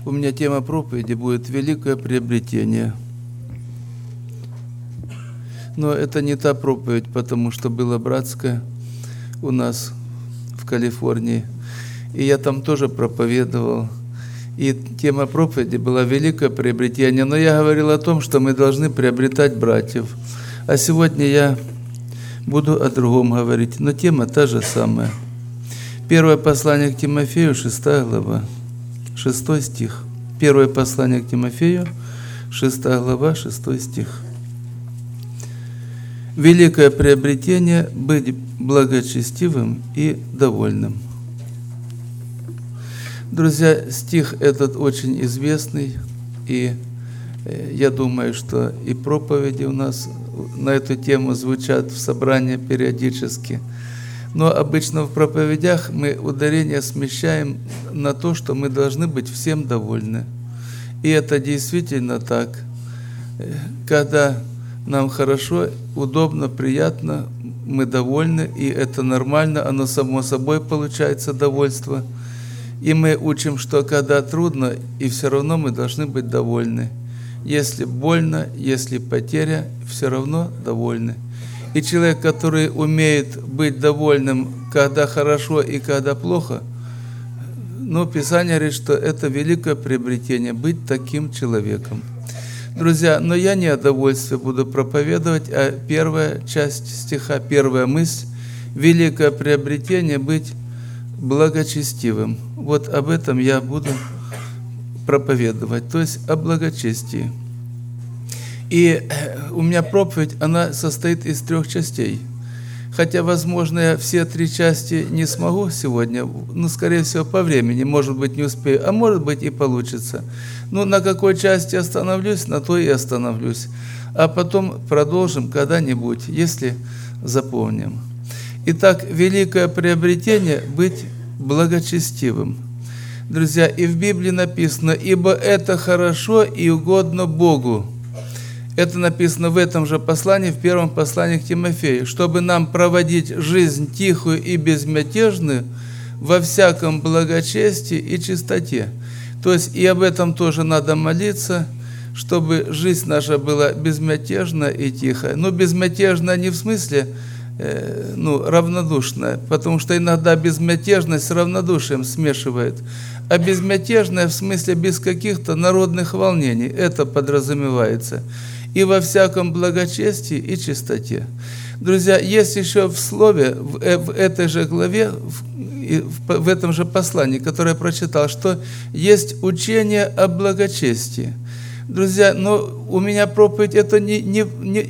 У меня тема проповеди будет «Великое приобретение». Но это не та проповедь, потому что была братская у нас в Калифорнии. И я там тоже проповедовал. И тема проповеди была «Великое приобретение». Но я говорил о том, что мы должны приобретать братьев. А сегодня я буду о другом говорить, но тема та же самая. Первое послание к Тимофею, 6 глава, 6 стих. Первое послание к Тимофею, 6 глава, 6 стих. Великое приобретение – быть благочестивым и довольным. Друзья, стих этот очень известный, и я думаю, что и проповеди у нас на эту тему звучат в собрании периодически. Но обычно в проповедях мы ударение смещаем на то, что мы должны быть всем довольны. И это действительно так. Когда нам хорошо, удобно, приятно, мы довольны, и это нормально, оно само собой получается довольство. И мы учим, что когда трудно, и все равно мы должны быть довольны. Если больно, если потеря, все равно довольны. И человек, который умеет быть довольным, когда хорошо и когда плохо, Писание говорит, что это великое приобретение, быть таким человеком. Друзья, но я не о довольстве буду проповедовать, а первая часть стиха, первая мысль, великое приобретение, быть благочестивым. Вот об этом я буду проповедовать, то есть о благочестии. И у меня проповедь, она состоит из 3 частей. Хотя, возможно, я все 3 части не смогу сегодня, скорее всего, по времени, может быть, не успею, а может быть и получится. На какой части остановлюсь, на той и остановлюсь. А потом продолжим когда-нибудь, если запомним. Итак, великое приобретение – быть благочестивым. Друзья, и в Библии написано: «Ибо это хорошо и угодно Богу». Это написано в этом же послании, в первом послании к Тимофею, чтобы нам проводить жизнь тихую и безмятежную во всяком благочестии и чистоте. То есть и об этом тоже надо молиться, чтобы жизнь наша была безмятежная и тихая. Безмятежная не в смысле равнодушная, потому что иногда безмятежность с равнодушием смешивают, а безмятежная в смысле без каких-то народных волнений, это подразумевается. И во всяком благочестии и чистоте. Друзья, есть еще в слове, в этой же главе, в этом же послании, которое я прочитал, что есть учение о благочестии. Друзья, у меня проповедь это не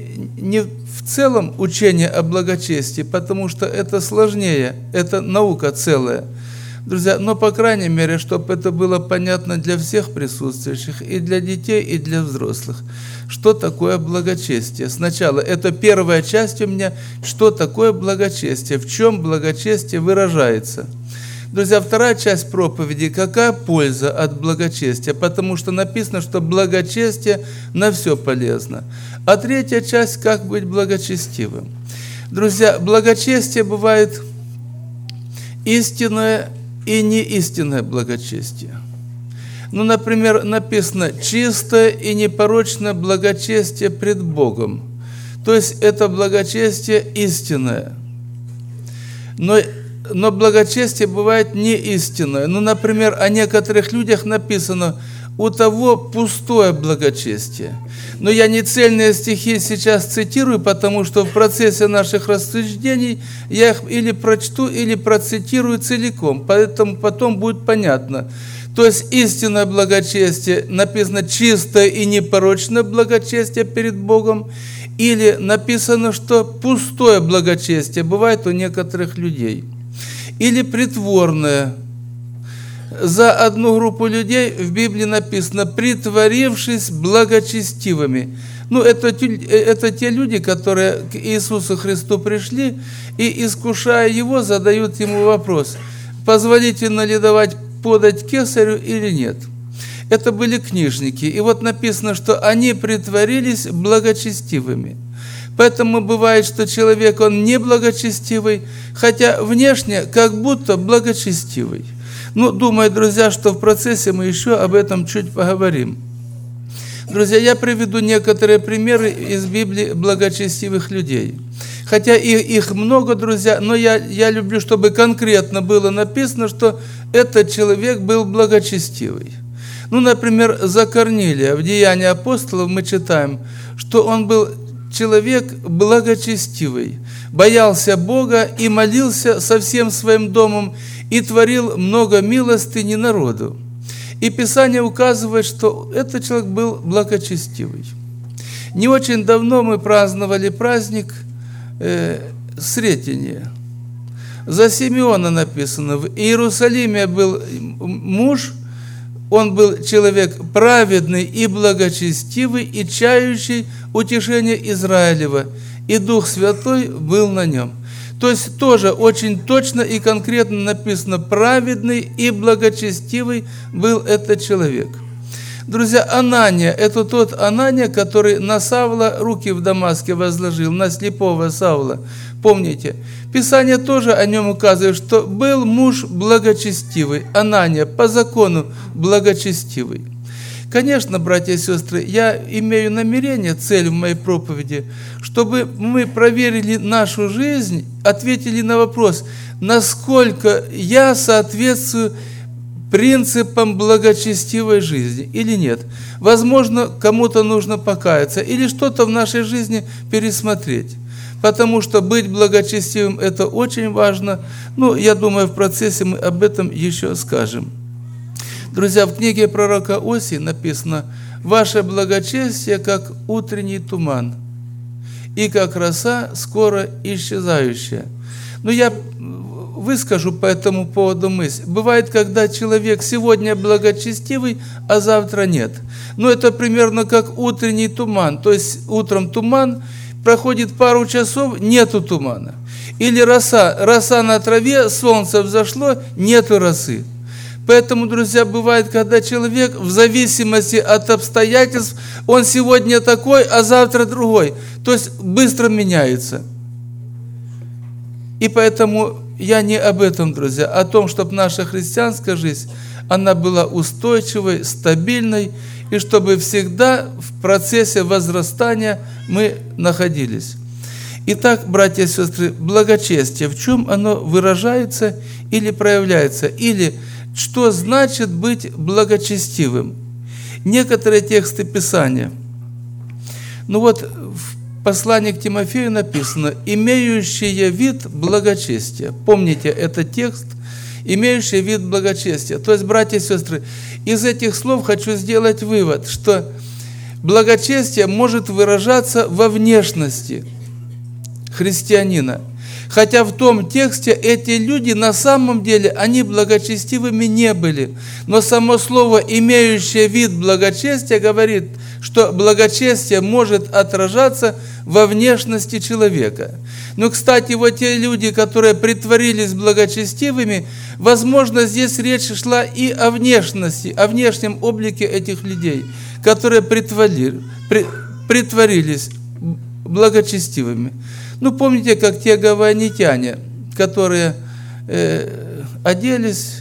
в целом учение о благочестии, потому что это сложнее, это наука целая. Друзья, по крайней мере, чтобы это было понятно для всех присутствующих, и для детей, и для взрослых. Что такое благочестие? Сначала, это первая часть у меня, что такое благочестие, в чем благочестие выражается. Друзья, вторая часть проповеди, какая польза от благочестия, потому что написано, что благочестие на все полезно. А третья часть, как быть благочестивым. Друзья, благочестие бывает истинное и неистинное благочестие. Например, написано «чистое и непорочное благочестие пред Богом». То есть это благочестие истинное. Но благочестие бывает неистинное. Например, о некоторых людях написано «у того пустое благочестие». Но я не цельные стихи сейчас цитирую, потому что в процессе наших рассуждений я их или прочту, или процитирую целиком, поэтому потом будет понятно. То есть истинное благочестие, написано чистое и непорочное благочестие перед Богом, или написано, что пустое благочестие бывает у некоторых людей, или притворное. За одну группу людей в Библии написано «притворившись благочестивыми». Это те люди, которые к Иисусу Христу пришли и, искушая Его, задают Ему вопрос: позволительно ли подать кесарю или нет? Это были книжники. И вот написано, что они притворились благочестивыми. Поэтому бывает, что человек, он не благочестивый, хотя внешне как будто благочестивый. Ну, думаю, друзья, что в процессе мы еще об этом чуть поговорим. Друзья, я приведу некоторые примеры из Библии благочестивых людей. Хотя их много, друзья, но я люблю, чтобы конкретно было написано, что этот человек был благочестивый. Ну, например, за Корнилия в Деянии апостолов мы читаем, что он был человек благочестивый, боялся Бога и молился со всем своим домом и творил много милостыни народу. И Писание указывает, что этот человек был благочестивый. Не очень давно мы праздновали праздник Сретения. За Симеона написано, в Иерусалиме был муж, он был человек праведный и благочестивый, и чающий утешение Израилева, и Дух Святой был на нем. То есть тоже очень точно и конкретно написано, праведный и благочестивый был этот человек. Друзья, Анания, это тот Анания, который на Савла руки в Дамаске возложил, на слепого Савла. Помните, Писание тоже о нем указывает, что был муж благочестивый, Анания, по закону благочестивый. Конечно, братья и сестры, я имею намерение, цель в моей проповеди, чтобы мы проверили нашу жизнь, ответили на вопрос, насколько я соответствую принципам благочестивой жизни или нет. Возможно, кому-то нужно покаяться или что-то в нашей жизни пересмотреть. Потому что быть благочестивым – это очень важно. Ну, я думаю, в процессе мы об этом еще скажем. Друзья, в книге пророка Осии написано: «Ваше благочестие, как утренний туман, и как роса, скоро исчезающая». Но я выскажу по этому поводу мысль. Бывает, когда человек сегодня благочестивый, а завтра нет. Но это примерно как утренний туман. То есть утром туман, проходит пару часов, нету тумана. Или роса на траве, солнце взошло, нету росы. Поэтому, друзья, бывает, когда человек в зависимости от обстоятельств, он сегодня такой, а завтра другой. То есть быстро меняется. И поэтому я не об этом, друзья, а о том, чтобы наша христианская жизнь, она была устойчивой, стабильной, и чтобы всегда в процессе возрастания мы находились. Итак, братья и сестры, благочестие, в чем оно выражается или проявляется, или что значит быть благочестивым? Некоторые тексты Писания. Ну вот в послании к Тимофею написано: «Имеющие вид благочестия». Помните этот текст? «Имеющие вид благочестия». То есть, братья и сестры, из этих слов хочу сделать вывод, что благочестие может выражаться во внешности христианина. Хотя в том тексте эти люди на самом деле, они благочестивыми не были. Но само слово «имеющее вид благочестия» говорит, что благочестие может отражаться во внешности человека. Но, кстати, вот те люди, которые притворились благочестивыми, возможно, здесь речь шла и о внешности, о внешнем облике этих людей, которые притворились благочестивыми. Ну, помните, как те гаванитяне, которые оделись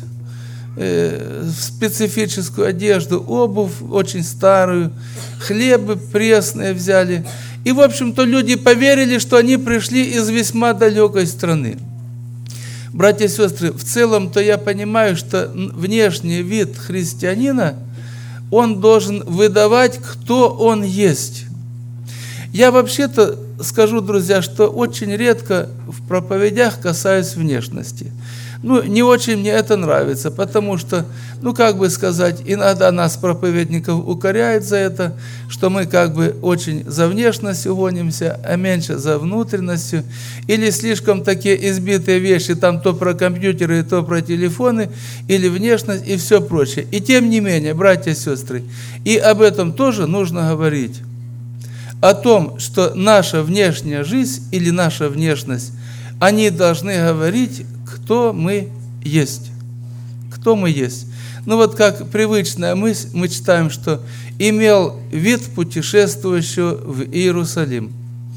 в специфическую одежду, обувь очень старую, хлебы пресные взяли. И, в общем-то, люди поверили, что они пришли из весьма далекой страны. Братья и сестры, в целом-то я понимаю, что внешний вид христианина, он должен выдавать, кто он есть. Я вообще-то скажу, друзья, что очень редко в проповедях касаюсь внешности. Ну, не очень мне это нравится, потому что, ну, как бы сказать, иногда нас, проповедников, укоряют за это, что мы как бы очень за внешностью гонимся, а меньше за внутренностью, или слишком такие избитые вещи, там то про компьютеры, то про телефоны, или внешность, и все прочее. И тем не менее, братья и сестры, и об этом тоже нужно говорить. О том, что наша внешняя жизнь или наша внешность, они должны говорить, кто мы есть. Кто мы есть. Ну вот как привычная мысль, мы читаем, что имел вид путешествующего в Иерусалим.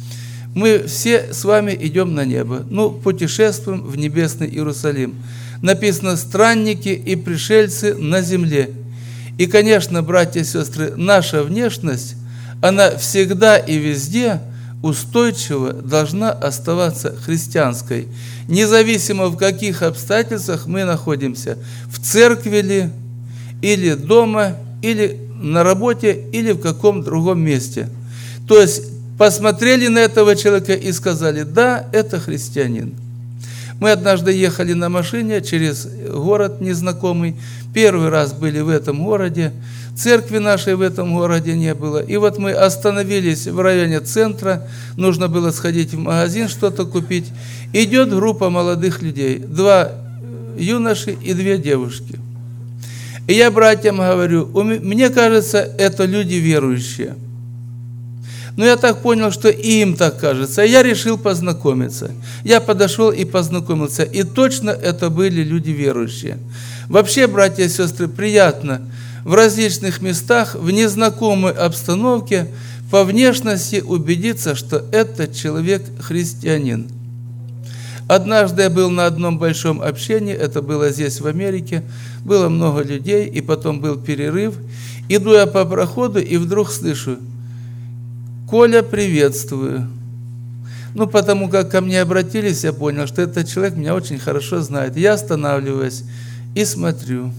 Мы все с вами идем на небо, путешествуем в небесный Иерусалим. Написано «странники и пришельцы на земле». И, конечно, братья и сестры, наша внешность, она всегда и везде устойчиво должна оставаться христианской, независимо в каких обстоятельствах мы находимся, в церкви ли, или дома, или на работе, или в каком другом месте. То есть посмотрели на этого человека и сказали: да, это христианин. Мы однажды ехали на машине через город незнакомый, первый раз были в этом городе, церкви нашей в этом городе не было. И вот мы остановились в районе центра, нужно было сходить в магазин, что-то купить. Идет группа молодых людей, 2 юноши и 2 девушки. И я братьям говорю: мне кажется, это люди верующие. Но я так понял, что и им так кажется. Я решил познакомиться. Я подошел и познакомился. И точно это были люди верующие. Вообще, братья и сестры, приятно в различных местах, в незнакомой обстановке, по внешности убедиться, что этот человек христианин. Однажды я был на одном большом общении, это было здесь, в Америке, было много людей, и потом был перерыв. Иду я по проходу, и вдруг слышу: «Коля, приветствую». Потому как ко мне обратились, я понял, что этот человек меня очень хорошо знает. Я останавливаюсь и смотрю.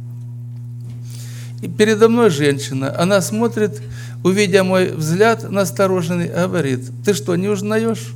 И передо мной женщина, она смотрит, увидя мой взгляд настороженный, говорит: «Ты что, не узнаешь?»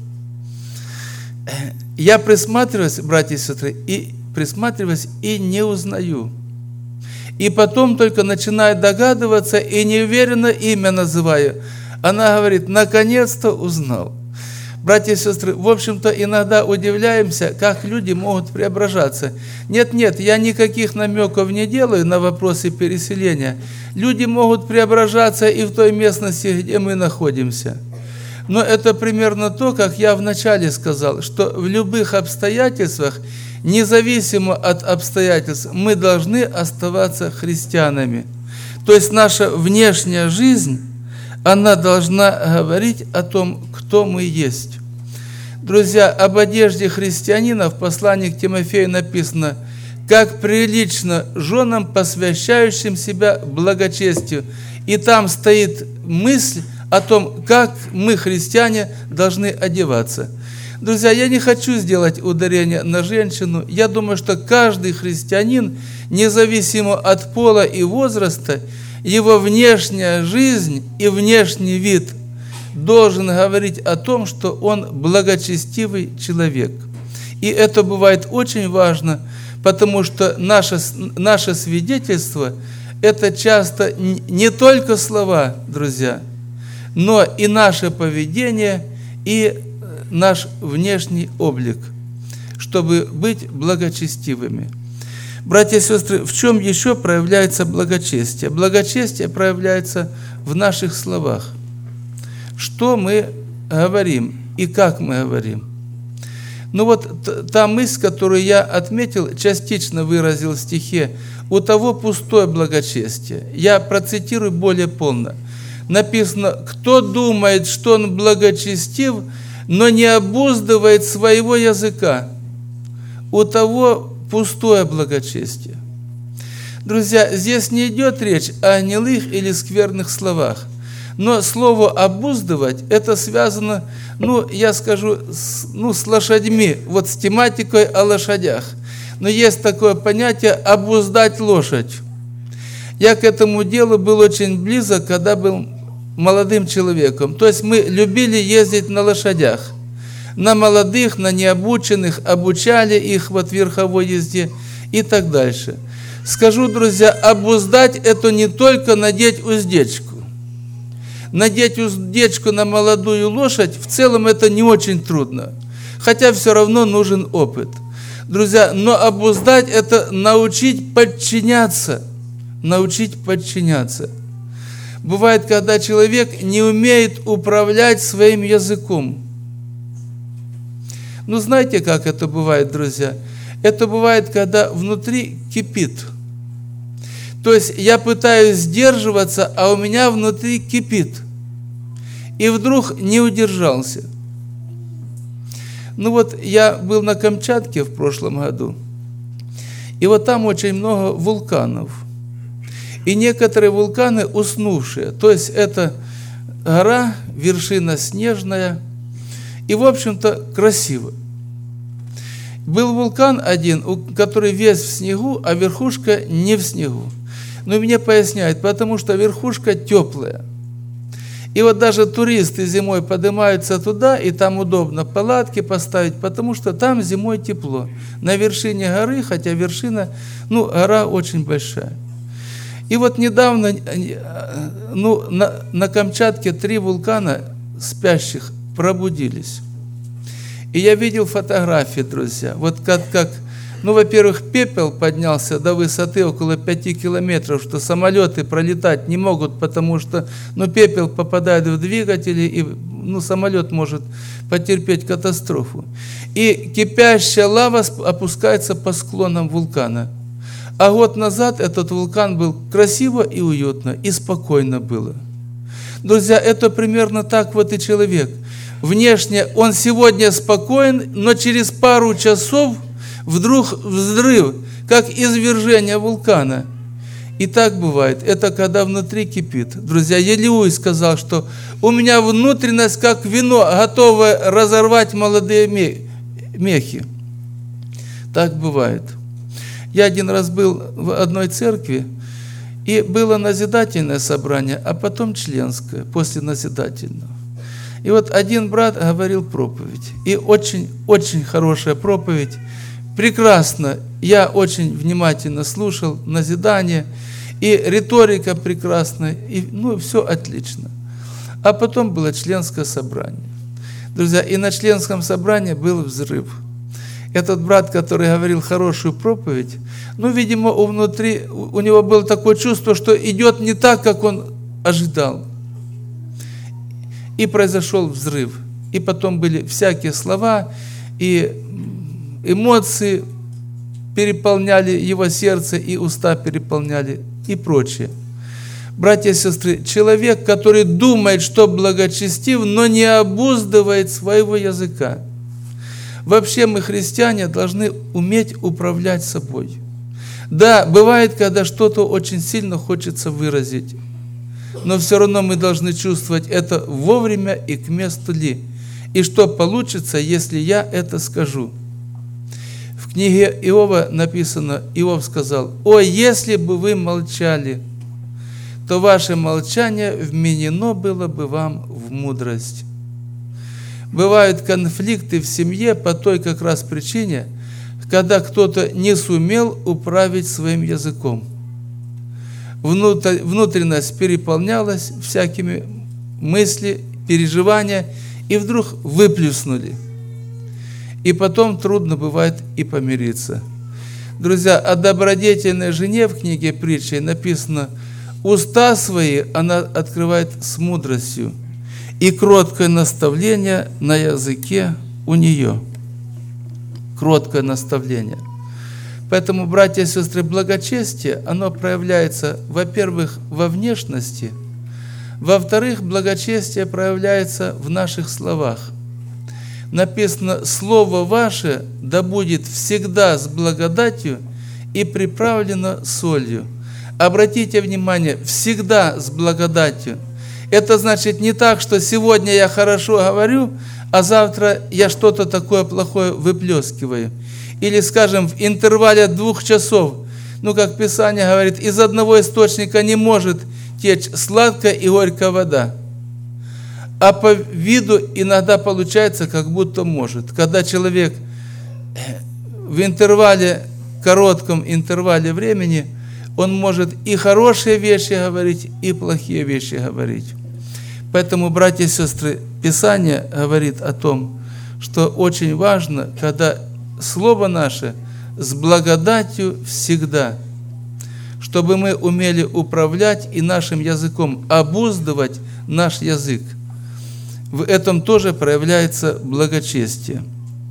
Я присматриваюсь, братья и сестры, и не узнаю. И потом только начинаю догадываться и неуверенно имя называю. Она говорит: наконец-то узнал. Братья и сестры, в общем-то, иногда удивляемся, как люди могут преображаться. Нет, я никаких намеков не делаю на вопросы переселения. Люди могут преображаться и в той местности, где мы находимся. Но это примерно то, как я вначале сказал, что в любых обстоятельствах, независимо от обстоятельств, мы должны оставаться христианами. То есть наша внешняя жизнь, она должна говорить о том, кто мы есть. Друзья, об одежде христианина в послании к Тимофею написано: «Как прилично женам, посвящающим себя благочестию». И там стоит мысль о том, как мы, христиане, должны одеваться. Друзья, я не хочу сделать ударение на женщину. Я думаю, что каждый христианин, независимо от пола и возраста, его внешняя жизнь и внешний вид должен говорить о том, что он благочестивый человек. И это бывает очень важно, потому что наше свидетельство – это часто не только слова, друзья, но и наше поведение, и наш внешний облик, чтобы быть благочестивыми. Братья и сестры, в чем еще проявляется благочестие? Благочестие проявляется в наших словах. Что мы говорим и как мы говорим. Та мысль, которую я отметил, частично выразил в стихе: «У того пустое благочестие». Я процитирую более полно. Написано: «Кто думает, что он благочестив, но не обуздывает своего языка, у того пустое благочестие». Друзья, здесь не идет речь о гнилых или скверных словах, но слово «обуздывать» это связано, я скажу, с лошадьми, с тематикой о лошадях. Но есть такое понятие «обуздать лошадь». Я к этому делу был очень близок, когда был молодым человеком. То есть мы любили ездить на лошадях. На молодых, на необученных, обучали их в верховой езде и так дальше. Скажу, друзья, обуздать – это не только надеть уздечку. Надеть уздечку на молодую лошадь в целом это не очень трудно, хотя все равно нужен опыт. Друзья, но обуздать – это научить подчиняться. Научить подчиняться. Бывает, когда человек не умеет управлять своим языком. Знаете, как это бывает, друзья? Это бывает, когда внутри кипит. То есть я пытаюсь сдерживаться, а у меня внутри кипит. И вдруг не удержался. Ну вот я был на Камчатке в прошлом году, и вот там очень много вулканов. И некоторые вулканы уснувшие, то есть это гора, вершина снежная, и в общем-то красиво. Был вулкан один, который весь в снегу, а верхушка не в снегу. Но мне поясняют, потому что верхушка теплая. И вот даже туристы зимой поднимаются туда, и там удобно палатки поставить, потому что там зимой тепло. На вершине горы, хотя вершина, гора очень большая. И вот недавно, на Камчатке 3 вулкана спящих пробудились. И я видел фотографии, друзья. Вот как во-первых, пепел поднялся до высоты около 5 километров, что самолеты пролетать не могут, потому что пепел попадает в двигатели, и самолет может потерпеть катастрофу. И кипящая лава опускается по склонам вулкана. А год назад этот вулкан был красиво и уютно, и спокойно было. Друзья, это примерно так вот и человек. Внешне он сегодня спокоен, но через пару часов вдруг взрыв, как извержение вулкана. И так бывает. Это когда внутри кипит. Друзья, Елеуй сказал, что у меня внутренность, как вино, готовая разорвать молодые мехи. Так бывает. Я один раз был в одной церкви, и было назидательное собрание, а потом членское, после назидательного. И вот один брат говорил проповедь, и очень хорошая проповедь, прекрасно, я очень внимательно слушал назидание, и риторика прекрасная, и все отлично. А потом было членское собрание. Друзья, и на членском собрании был взрыв. Этот брат, который говорил хорошую проповедь, видимо, внутри у него было такое чувство, что идет не так, как он ожидал. И произошел взрыв. И потом были всякие слова, и эмоции переполняли его сердце, и уста переполняли, и прочее. Братья и сестры, человек, который думает, что благочестив, но не обуздывает своего языка. Вообще мы, христиане, должны уметь управлять собой. Да, бывает, когда что-то очень сильно хочется выразить, но все равно мы должны чувствовать это вовремя и к месту ли. И что получится, если я это скажу. В книге Иова написано, Иов сказал: «О, если бы вы молчали, то ваше молчание вменено было бы вам в мудрость». Бывают конфликты в семье по той как раз причине, когда кто-то не сумел управить своим языком. Внутренность переполнялась всякими мыслями, переживания, и вдруг выплеснули. И потом трудно бывает и помириться. Друзья, о добродетельной жене в книге Притчи написано: «Уста свои она открывает с мудростью, и кроткое наставление на языке у нее». Кроткое наставление. Поэтому, братья и сестры, благочестие, оно проявляется, во-первых, во внешности, во-вторых, благочестие проявляется в наших словах. Написано: «Слово ваше да будет всегда с благодатью и приправлено солью». Обратите внимание, всегда с благодатью. Это значит не так, что сегодня я хорошо говорю, а завтра я что-то такое плохое выплескиваю. Или, скажем, в интервале 2 часов, как Писание говорит, из одного источника не может течь сладкая и горькая вода. А по виду иногда получается, как будто может. Когда человек в коротком интервале времени, он может и хорошие вещи говорить, и плохие вещи говорить. Поэтому, братья и сестры, Писание говорит о том, что очень важно, когда слово наше с благодатью всегда, чтобы мы умели управлять и нашим языком, обуздывать наш язык. В этом тоже проявляется благочестие.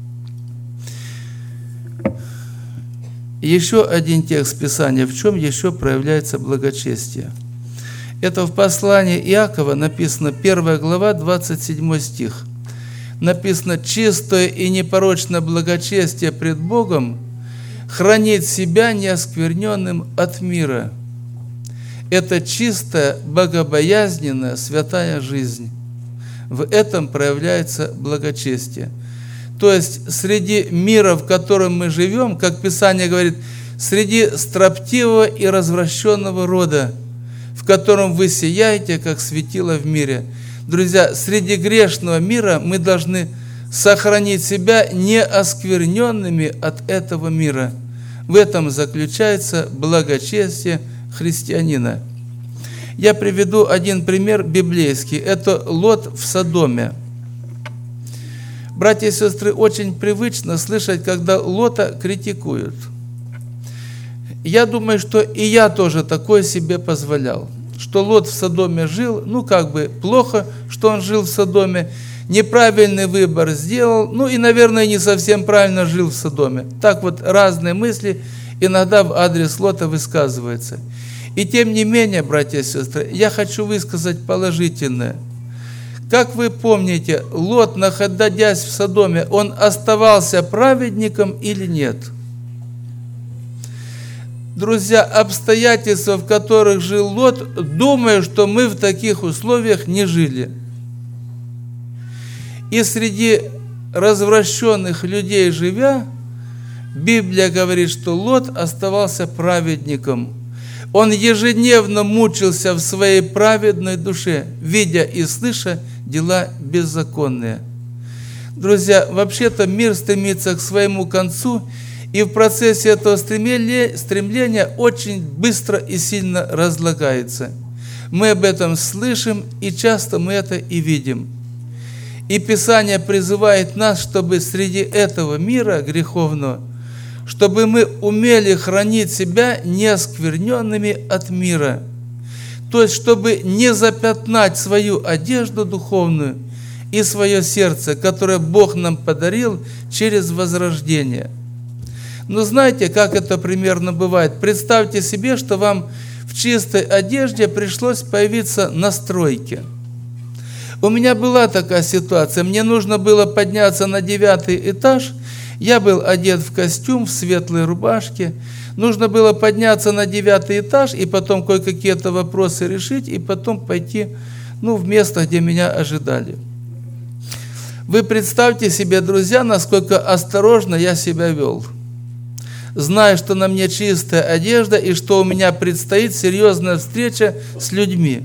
Еще один текст Писания, в чем еще проявляется благочестие. Это в послании Иакова написано, 1 глава, 27 стих. написано, чистое и непорочное благочестие пред Богом хранит себя неоскверненным от мира. Это чистая, богобоязненная, святая жизнь. В этом проявляется благочестие. То есть среди мира, в котором мы живем, как Писание говорит, среди строптивого и развращенного рода, в котором вы сияете, как светило в мире. Друзья, среди грешного мира мы должны сохранить себя неоскверненными от этого мира. В этом заключается благочестие христианина. Я приведу один пример библейский. Это Лот в Содоме. Братья и сестры, очень привычно слышать, когда Лота критикуют. Я думаю, что и я тоже такое себе позволял. Что Лот в Содоме жил, плохо, что он жил в Содоме, неправильный выбор сделал, и, наверное, не совсем правильно жил в Содоме. Так вот разные мысли иногда в адрес Лота высказываются. И тем не менее, братья и сестры, я хочу высказать положительное. Как вы помните, Лот, находясь в Содоме, он оставался праведником или нет? Друзья, обстоятельства, в которых жил Лот, думаю, что мы в таких условиях не жили. И среди развращенных людей живя, Библия говорит, что Лот оставался праведником. Он ежедневно мучился в своей праведной душе, видя и слыша дела беззаконные. Друзья, вообще-то мир стремится к своему концу, и в процессе этого стремления очень быстро и сильно разлагается. Мы об этом слышим, и часто мы это и видим. И Писание призывает нас, чтобы среди этого мира греховного, чтобы мы умели хранить себя неоскверненными от мира. То есть, чтобы не запятнать свою одежду духовную и свое сердце, которое Бог нам подарил через возрождение. Но знаете, как это примерно бывает? Представьте себе, что вам в чистой одежде пришлось появиться на стройке. У меня была такая ситуация. Мне нужно было подняться на 9-й этаж. Я был одет в костюм, в светлой рубашке. Нужно было подняться на 9-й этаж и потом кое-какие-то вопросы решить, и потом пойти в место, где меня ожидали. Вы представьте себе, друзья, насколько осторожно я себя вел. Зная, что на мне чистая одежда и что у меня предстоит серьезная встреча с людьми.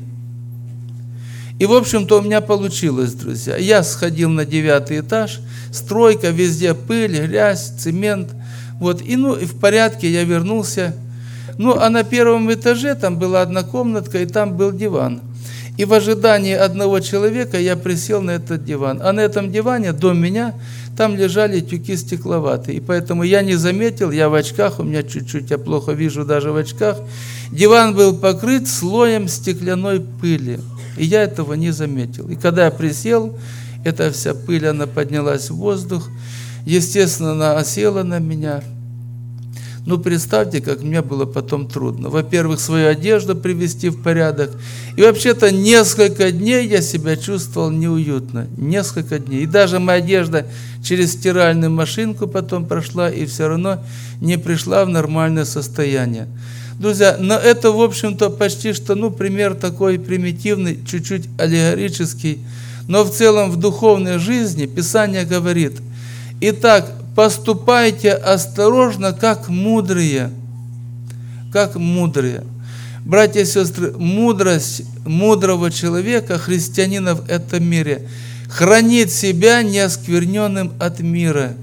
И, в общем-то, у меня получилось, друзья. Я сходил на 9-й этаж, стройка, везде пыль, грязь, цемент. И в порядке я вернулся. А на 1-м этаже там была одна комнатка, и там был диван. И в ожидании одного человека я присел на этот диван. А на этом диване до меня там лежали тюки стекловатые. И поэтому я не заметил, я в очках, у меня чуть-чуть, я плохо вижу даже в очках. Диван был покрыт слоем стеклянной пыли. И я этого не заметил. И когда я присел, эта вся пыль, она поднялась в воздух. Естественно, она осела на меня. Представьте, как мне было потом трудно. Во-первых, свою одежду привести в порядок. И вообще-то несколько дней я себя чувствовал неуютно. Несколько дней. И даже моя одежда через стиральную машинку потом прошла, и все равно не пришла в нормальное состояние. Друзья, но это, в общем-то, почти что, пример такой примитивный, чуть-чуть аллегорический. Но в целом в духовной жизни Писание говорит: «Итак, поступайте осторожно, как мудрые». Как мудрые. Братья и сестры, мудрость мудрого человека, христианина в этом мире, хранит себя неоскверненным от мира.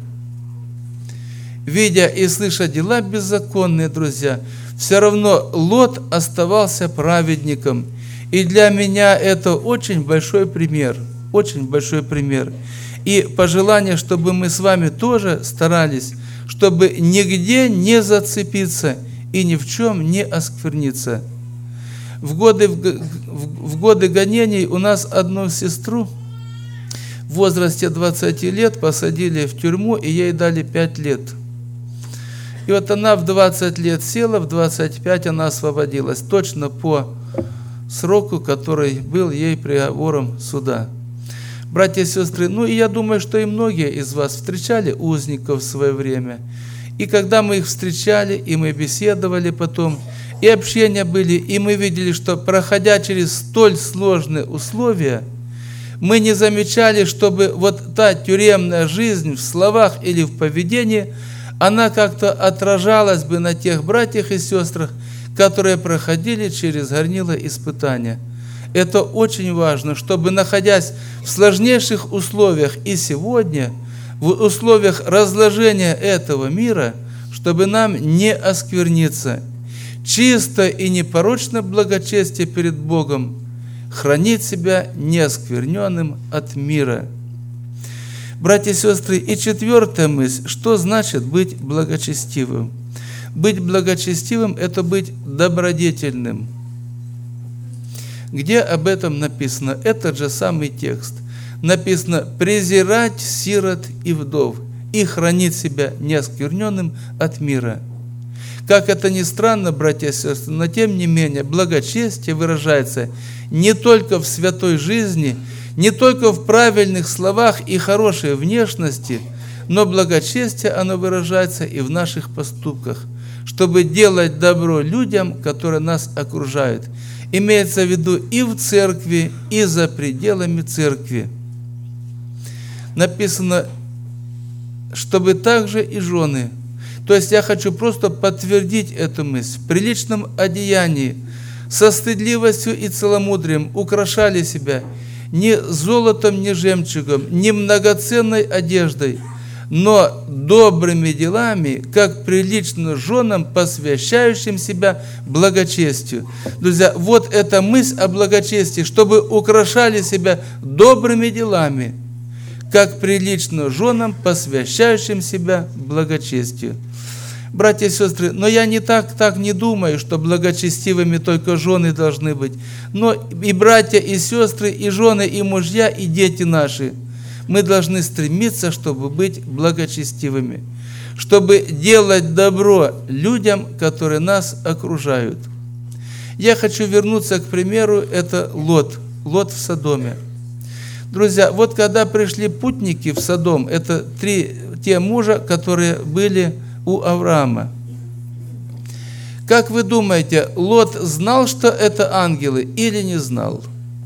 Видя и слыша дела беззаконные, друзья, все равно Лот оставался праведником. И для меня это очень большой пример. Очень большой пример. И пожелание, чтобы мы с вами тоже старались, чтобы нигде не зацепиться и ни в чем не оскверниться. В годы гонений у нас одну сестру в возрасте 20 лет посадили в тюрьму, и ей дали 5 лет. И она в 20 лет села, в 25 она освободилась, точно по сроку, который был ей приговором суда. Братья и сестры, и я думаю, что и многие из вас встречали узников в свое время. И когда мы их встречали, и мы беседовали потом, и общения были, и мы видели, что, проходя через столь сложные условия, мы не замечали, чтобы вот та тюремная жизнь в словах или в поведении, она как-то отражалась бы на тех братьях и сестрах, которые проходили через горнило испытания. Это очень важно, чтобы, находясь в сложнейших условиях и сегодня, в условиях разложения этого мира, чтобы нам не оскверниться, чисто и непорочно благочестие перед Богом, хранить себя неоскверненным от мира. Братья и сестры, и четвертая мысль, что значит быть благочестивым? Быть благочестивым – это быть добродетельным. Где об этом написано? Этот же самый текст. Написано «презирать сирот и вдов и хранить себя неоскверненным от мира». Как это ни странно, братья и сестры, но тем не менее благочестие выражается не только в святой жизни, не только в правильных словах и хорошей внешности, но благочестие, оно выражается и в наших поступках, чтобы делать добро людям, которые нас окружают. Имеется в виду и в церкви, и за пределами церкви. Написано, чтобы также и жены. То есть я хочу просто подтвердить эту мысль. В приличном одеянии, со стыдливостью и целомудрием украшали себя не золотом, не жемчугом, не многоценной одеждой, но добрыми делами, как прилично женам, посвящающим себя благочестию. Друзья, вот эта мысль о благочестии, чтобы украшали себя добрыми делами, как прилично женам, посвящающим себя благочестию. Братья и сестры, но я не так не думаю, что благочестивыми только жены должны быть. Но и братья, и сестры, и жены, и мужья, и дети наши, мы должны стремиться, чтобы быть благочестивыми, чтобы делать добро людям, которые нас окружают. Я хочу вернуться к примеру, это Лот в Содоме. Друзья, вот когда пришли путники в Содом, это те мужа, которые были у Авраама. Как вы думаете, Лот знал, что это ангелы, или не знал?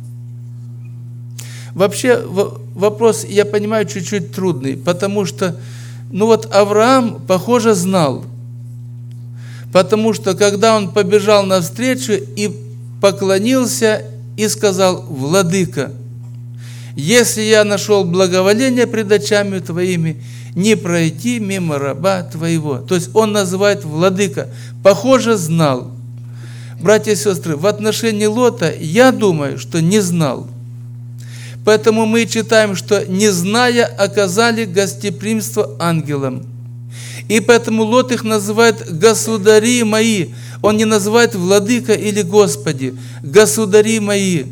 Вообще, вопрос, я понимаю, чуть-чуть трудный, потому что, Авраам, похоже, знал. Потому что, когда он побежал навстречу и поклонился, и сказал: «Владыка, если я нашел благоволение пред очами твоими, не пройти мимо раба твоего». То есть он называет владыка. Похоже, знал. Братья и сестры, в отношении Лота, я думаю, что не знал. Поэтому мы читаем, что, не зная, оказали гостеприимство ангелам. И поэтому Лот их называет «государи мои». Он не называет «владыка» или «господи». «Государи мои».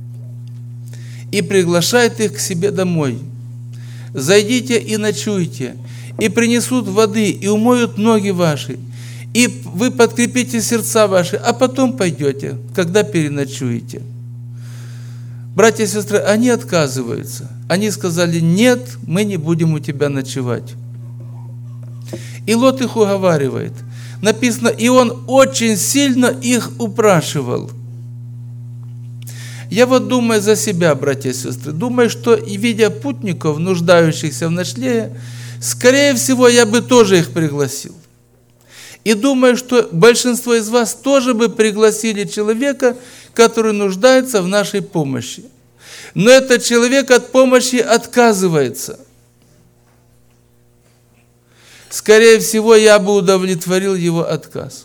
И приглашает их к себе домой. «Зайдите и ночуйте, и принесут воды, и умоют ноги ваши, и вы подкрепите сердца ваши, а потом пойдете, когда переночуете». Братья и сестры, они отказываются. Они сказали: «Нет, мы не будем у тебя ночевать». И Лот их уговаривает. Написано, и он очень сильно их упрашивал. Я думаю за себя, братья и сестры, думаю, что, видя путников, нуждающихся в ночлеге, скорее всего, я бы тоже их пригласил. И думаю, что большинство из вас тоже бы пригласили человека, который нуждается в нашей помощи. Но этот человек от помощи отказывается. Скорее всего, я бы удовлетворил его отказ.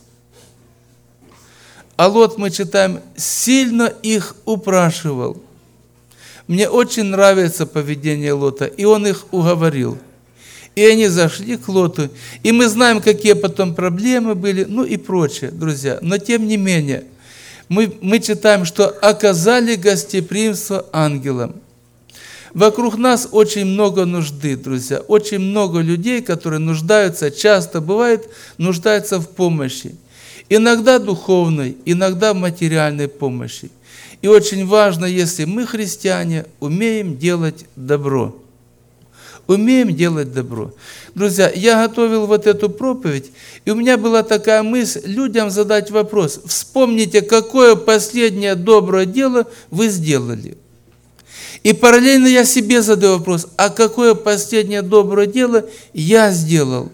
А Лот, мы читаем, сильно их упрашивал. Мне очень нравится поведение Лота, и он их уговорил. И они зашли к Лоту, и мы знаем, какие потом проблемы были, и прочее, друзья. Но тем не менее, мы читаем, что оказали гостеприимство ангелам. Вокруг нас очень много нужды, друзья. Очень много людей, которые нуждаются, часто бывает, нуждаются в помощи. Иногда духовной, иногда материальной помощи. И очень важно, если мы, христиане, умеем делать добро. Умеем делать добро. Друзья, я готовил вот эту проповедь, и у меня была такая мысль людям задать вопрос. Вспомните, какое последнее доброе дело вы сделали. И параллельно я себе задаю вопрос, а какое последнее доброе дело я сделал?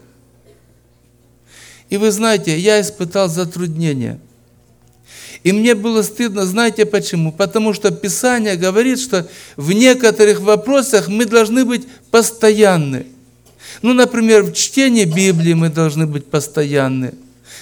И вы знаете, я испытал затруднения. И мне было стыдно, знаете почему? Потому что Писание говорит, что в некоторых вопросах мы должны быть постоянны. Ну, например, в чтении Библии мы должны быть постоянны.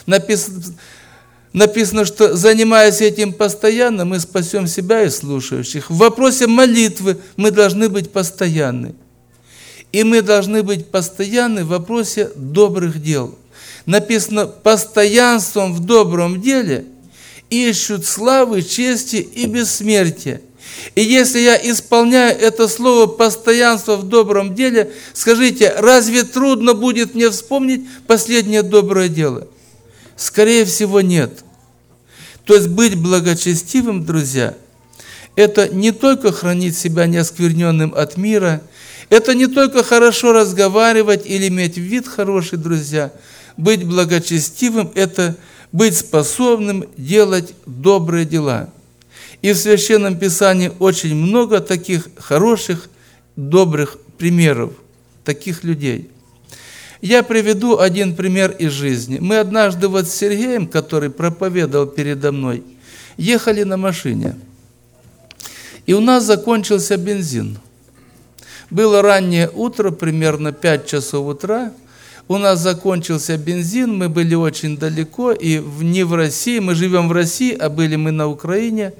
Написано, что занимаясь этим постоянно, мы спасем себя и слушающих. В вопросе молитвы мы должны быть постоянны. И мы должны быть постоянны в вопросе добрых дел. Написано, постоянством в добром деле ищут славы, чести и бессмертия. И если я исполняю это слово «постоянство в добром деле», скажите, разве трудно будет мне вспомнить последнее доброе дело? Скорее всего, нет. То есть быть благочестивым, друзья, это не только хранить себя неоскверненным от мира, это не только хорошо разговаривать или иметь вид хороший, друзья. Быть благочестивым – это быть способным делать добрые дела. И в Священном Писании очень много таких хороших, добрых примеров, таких людей. Я приведу один пример из жизни. Мы однажды вот с Сергеем, который проповедовал передо мной, ехали на машине. И у нас закончился бензин. Было раннее утро, примерно 5 часов утра. У нас закончился бензин, мы были очень далеко, и не в России, мы живем в России, а были мы на Украине.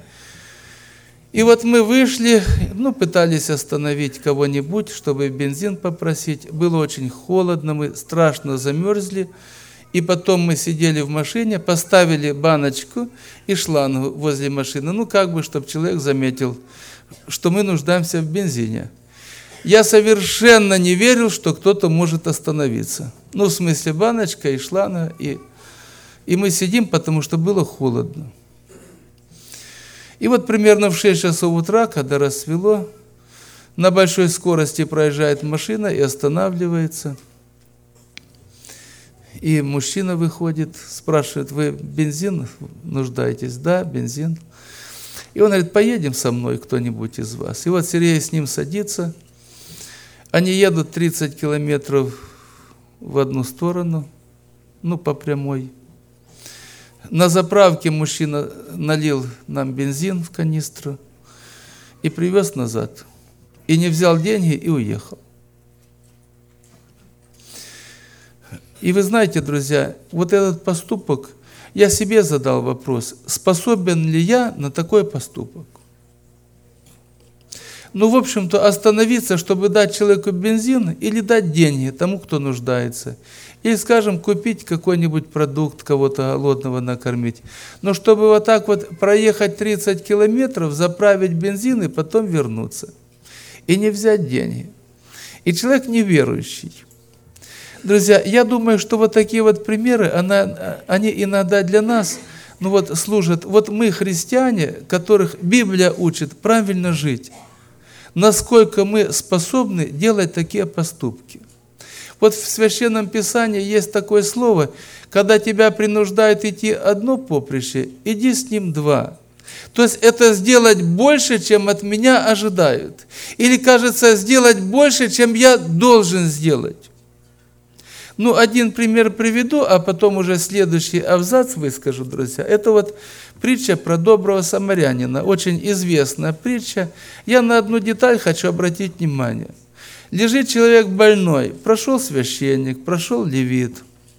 И вот мы вышли, пытались остановить кого-нибудь, чтобы бензин попросить. Было очень холодно, мы страшно замерзли. И потом мы сидели в машине, поставили баночку и шлангу возле машины. Чтобы человек заметил, что мы нуждаемся в бензине. Я совершенно не верил, что кто-то может остановиться. В смысле баночка и шланга. И мы сидим, потому что было холодно. И вот примерно в 6 часов утра, когда рассвело, на большой скорости проезжает машина и останавливается. И мужчина выходит, спрашивает, вы бензин нуждаетесь? Да, бензин. И он говорит, поедем со мной кто-нибудь из вас. И вот Сергей с ним садится. Они едут 30 километров в одну сторону, по прямой. На заправке мужчина налил нам бензин в канистру и привез назад. И не взял деньги и уехал. И вы знаете, друзья, вот этот поступок, я себе задал вопрос, способен ли я на такой поступок? В общем-то, остановиться, чтобы дать человеку бензин или дать деньги тому, кто нуждается. Или, скажем, купить какой-нибудь продукт, кого-то голодного накормить. Но чтобы вот так вот проехать 30 километров, заправить бензин и потом вернуться. И не взять деньги. И человек неверующий. Друзья, я думаю, что вот такие вот примеры, они иногда для нас служат. Вот мы, христиане, которых Библия учит правильно жить. Насколько мы способны делать такие поступки. Вот в Священном Писании есть такое слово, когда тебя принуждают идти одно поприще, иди с ним 2. То есть это сделать больше, чем от меня ожидают. Или, кажется, сделать больше, чем я должен сделать. Один пример приведу, а потом уже следующий абзац выскажу, друзья. Это вот притча про доброго самарянина, очень известная притча. Я на одну деталь хочу обратить внимание. Лежит человек больной, прошел священник, прошел левит.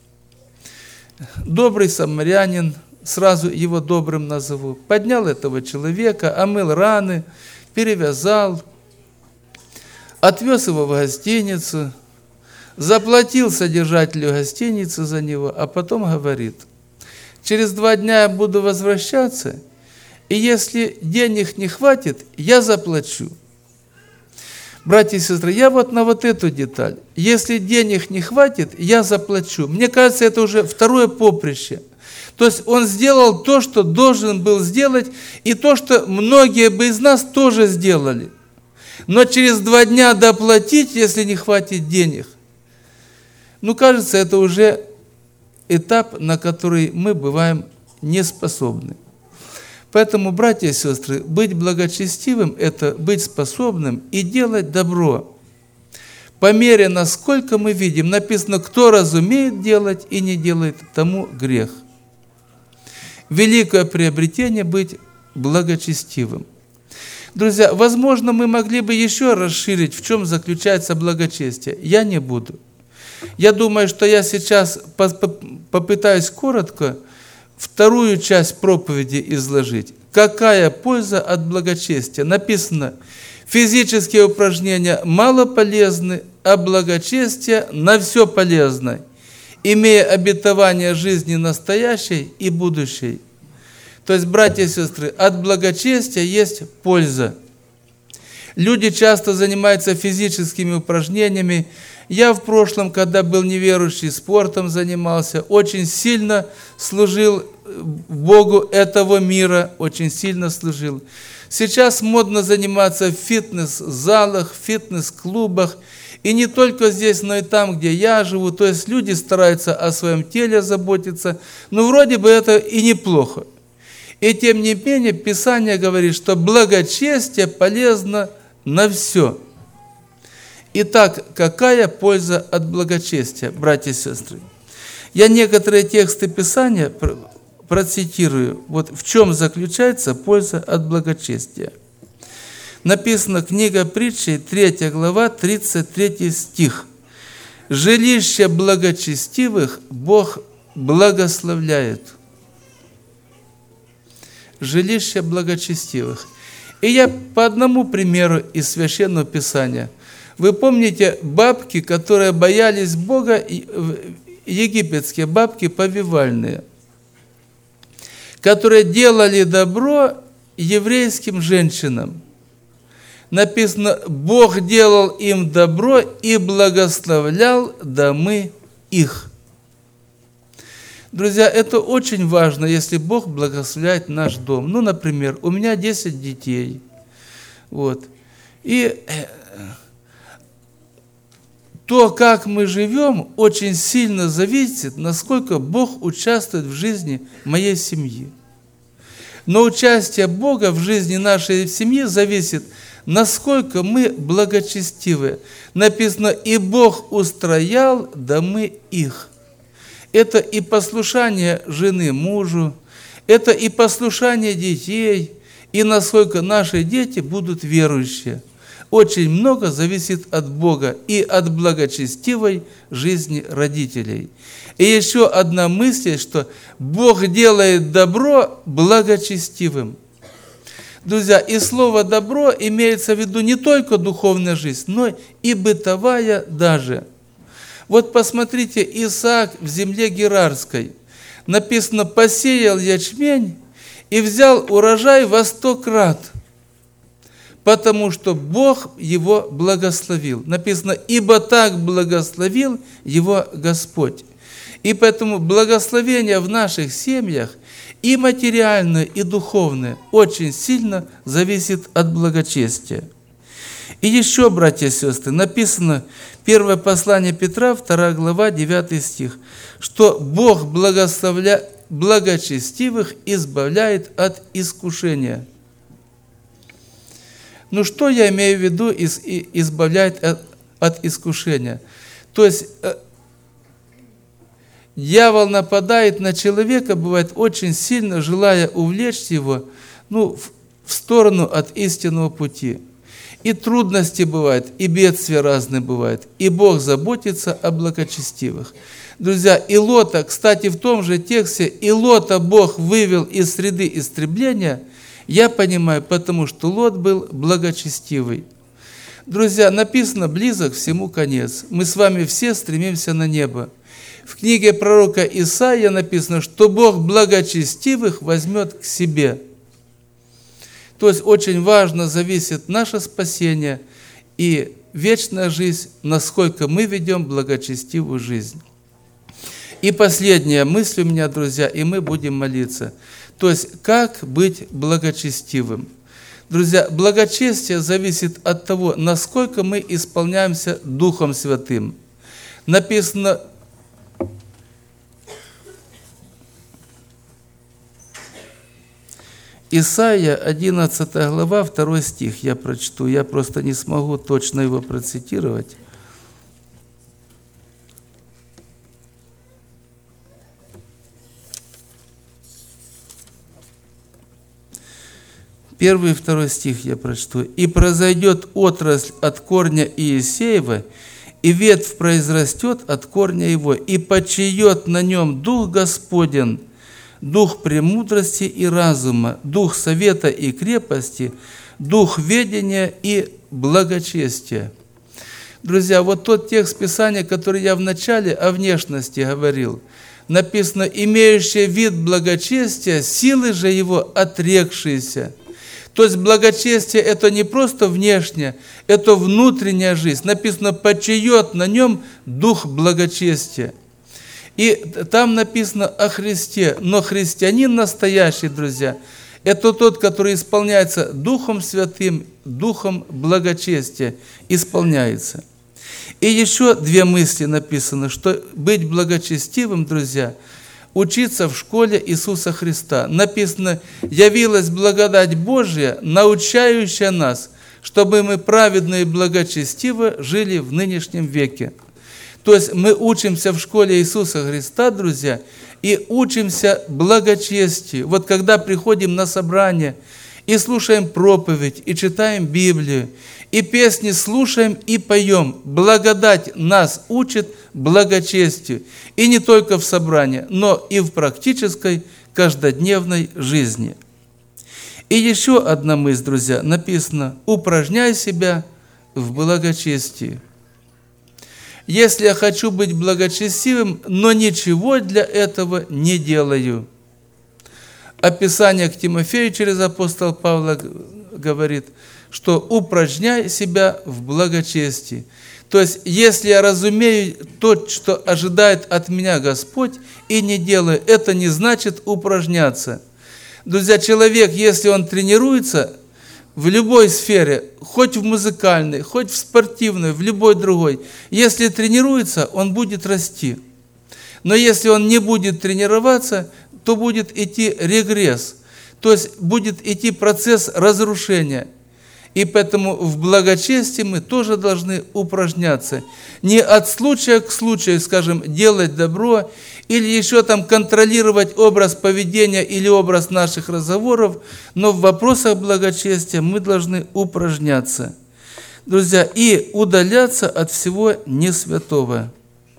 Добрый самарянин, сразу его добрым назову, поднял этого человека, омыл раны, перевязал, отвез его в гостиницу, заплатил содержателю гостиницы за него, а потом говорит, через 2 дня я буду возвращаться, и если денег не хватит, я заплачу. Братья и сестры, я вот на вот эту деталь. Если денег не хватит, я заплачу. Мне кажется, это уже второе поприще. То есть он сделал то, что должен был сделать, и то, что многие бы из нас тоже сделали. Но через 2 дня доплатить, если не хватит денег, кажется, это уже этап, на который мы бываем не способны. Поэтому, братья и сестры, быть благочестивым – это быть способным и делать добро. По мере, насколько мы видим, написано, кто разумеет делать и не делает, тому грех. Великое приобретение – быть благочестивым. Друзья, возможно, мы могли бы еще расширить, в чем заключается благочестие. Я не буду. Я думаю, что я сейчас попытаюсь коротко вторую часть проповеди изложить. Какая польза от благочестия? Написано, физические упражнения мало полезны, а благочестие на все полезно, имея обетование жизни настоящей и будущей. То есть, братья и сестры, от благочестия есть польза. Люди часто занимаются физическими упражнениями. Я в прошлом, когда был неверующий, спортом занимался, очень сильно служил Богу этого мира, очень сильно служил. Сейчас модно заниматься в фитнес-залах, фитнес-клубах, и не только здесь, но и там, где я живу. То есть люди стараются о своем теле заботиться, но вроде бы это и неплохо. И тем не менее, Писание говорит, что благочестие полезно на все. Итак, какая польза от благочестия, братья и сестры? Я некоторые тексты Писания процитирую. Вот в чем заключается польза от благочестия. Написано, книга Притчей, 3 глава, 33 стих. «Жилище благочестивых Бог благословляет». Жилище благочестивых. И я по одному примеру из Священного Писания. Вы помните бабки, которые боялись Бога, египетские бабки повивальные, которые делали добро еврейским женщинам. Написано, Бог делал им добро и благословлял домы их. Друзья, это очень важно, если Бог благословляет наш дом. Например, у меня 10 детей. И то, как мы живем, очень сильно зависит, насколько Бог участвует в жизни моей семьи. Но участие Бога в жизни нашей семьи зависит, насколько мы благочестивы. Написано, и Бог устроял домы их. Это и послушание жены мужу, это и послушание детей, и насколько наши дети будут верующие. Очень много зависит от Бога и от благочестивой жизни родителей. И еще одна мысль, что Бог делает добро благочестивым. Друзья, и слово «добро» имеется в виду не только духовная жизнь, но и бытовая даже. Вот посмотрите, Исаак в земле Герарской. Написано, посеял ячмень и взял урожай во 100 крат, потому что Бог его благословил. Написано, ибо так благословил его Господь. И поэтому благословение в наших семьях и материальное, и духовное очень сильно зависит от благочестия. И еще, братья и сестры, написано, первое послание Петра, 2 глава, 9 стих, что Бог благочестивых избавляет от искушения. Что я имею в виду, избавляет от искушения? То есть, дьявол нападает на человека, бывает, очень сильно желая увлечь его в сторону от истинного пути. И трудности бывают, и бедствия разные бывают, и Бог заботится о благочестивых. Друзья, и Лота, кстати, в том же тексте, и Лота Бог вывел из среды истребления, я понимаю, потому что Лот был благочестивый. Друзья, написано, близок всему конец. Мы с вами все стремимся на небо. В книге пророка Исаия написано, что Бог благочестивых возьмет к себе. То есть очень важно зависит наше спасение и вечная жизнь, насколько мы ведем благочестивую жизнь. И последняя мысль у меня, друзья, и мы будем молиться. То есть, как быть благочестивым? Друзья, благочестие зависит от того, насколько мы исполняемся Духом Святым. Написано, Исайя, 11 глава, 2 стих, я прочту. Я просто не смогу точно его процитировать. Первый и второй стих я прочту. «И произойдет отрасль от корня Иисеева, и ветвь произрастет от корня его, и почиет на нем Дух Господен, Дух премудрости и разума, Дух совета и крепости, Дух ведения и благочестия». Друзья, вот тот текст Писания, который я в начале о внешности говорил, написано: «Имеющий вид благочестия, силы же его отрекшиеся». То есть благочестие – это не просто внешнее, это внутренняя жизнь. Написано: «Почиет на нем Дух благочестия». И там написано о Христе. Но христианин настоящий, друзья, это тот, который исполняется Духом Святым, Духом благочестия исполняется. И еще две мысли написано, что быть благочестивым, друзья, учиться в школе Иисуса Христа. Написано: «Явилась благодать Божия, научающая нас, чтобы мы праведно и благочестиво жили в нынешнем веке». То есть мы учимся в школе Иисуса Христа, друзья, и учимся благочестию. Вот когда приходим на собрание и слушаем проповедь, и читаем Библию, и песни слушаем и поем, благодать нас учит благочестию. И не только в собрании, но и в практической, каждодневной жизни. И еще одна мысль, друзья, написано: «Упражняй себя в благочестии». Если я хочу быть благочестивым, но ничего для этого не делаю. Описание к Тимофею через апостола Павла говорит, что упражняй себя в благочестии. То есть, если я разумею то, что ожидает от меня Господь, и не делаю, это не значит упражняться. Друзья, человек, если он тренируется в любой сфере, хоть в музыкальной, хоть в спортивной, в любой другой, если тренируется, он будет расти. Но если он не будет тренироваться, то будет идти регресс, то есть будет идти процесс разрушения. И поэтому в благочестии мы тоже должны упражняться. Не от случая к случаю, скажем, делать добро, или еще там контролировать образ поведения или образ наших разговоров, но в вопросах благочестия мы должны упражняться. Друзья, и удаляться от всего несвятого.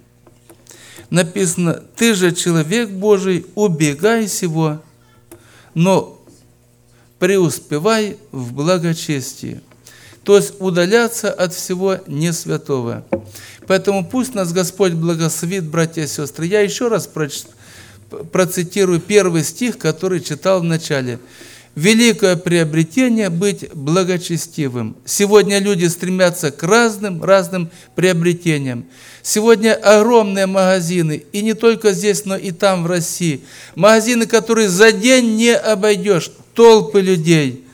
Написано: «Ты же, человек Божий, убегай сего, но преуспевай в благочестии». То есть удаляться от всего несвятого. Поэтому пусть нас Господь благословит, братья и сестры. Я еще раз процитирую первый стих, который читал в начале. «Великое приобретение – быть благочестивым». Сегодня люди стремятся к разным приобретениям. Сегодня огромные магазины, и не только здесь, но и там, в России. Магазины, которые за день не обойдешь. Толпы людей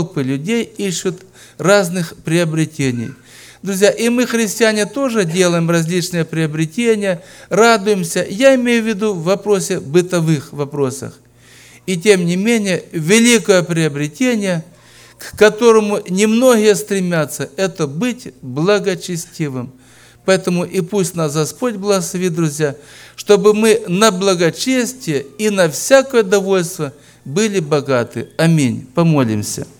ищут разных приобретений. Друзья, и мы, христиане, тоже делаем различные приобретения, радуемся. Я имею в виду в вопросе, бытовых вопросах. И тем не менее, великое приобретение, к которому немногие стремятся, это быть благочестивым. Поэтому и пусть нас Господь благословит, друзья, чтобы мы на благочестие и на всякое довольство были богаты. Аминь. Помолимся.